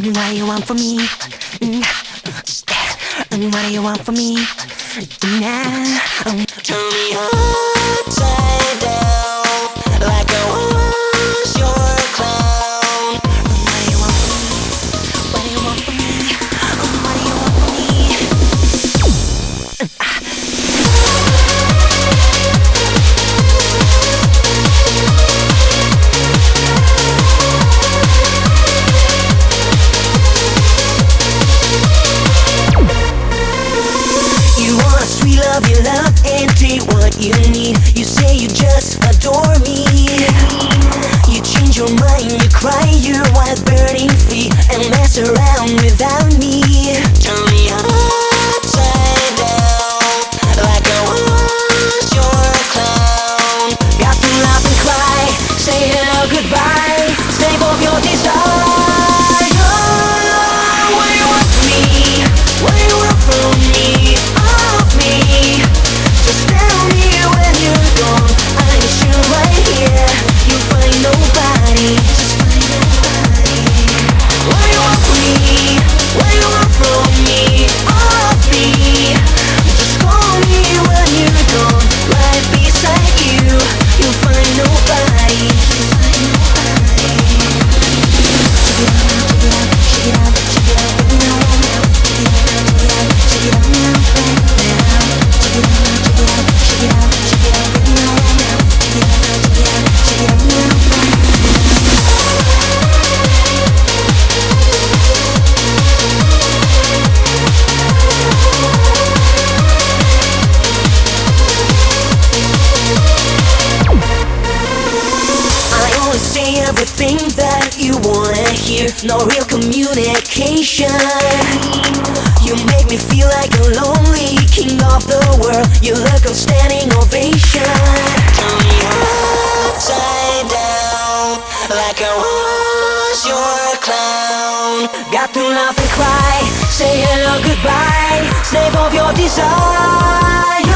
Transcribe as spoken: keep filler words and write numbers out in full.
Mm, What do you want from me? Mm, mm, What do you want from me? Nah. um, Turn me upside down like I was your clown. What do you want from me? What do you want from me? Um, What do you want from me? You want a sweet love, you love and take what you need. You say you just adore me. You change your mind, you cry, you're wild burning free and mess around without me. Turn me upside down like I was your clown. Got to laugh and cry, say hello, goodbye, slave of your desire. What do you want from me? What do you want from me? Of me? Just tell me when you're gone. I'm sure right here you'll find nobody. Just find nobody. What do you want from me? What do you want from me? Of me? Just call me when you're gone. Right beside you, you'll find nobody. You'll find nobody. Check it out, check it out, check it out, now, now. Check it out, check it out, check it out now, right now. Check it out, check it out, check it out, check it out, now, now. Check it out, check it out, check it out now, right now. I always say everything that you wanna hear. No real communication. You make me feel like a lonely king of the world. You look of standing ovation. Turn me upside down like I was your clown. Got to laugh and cry, say hello, goodbye, slave of your desire.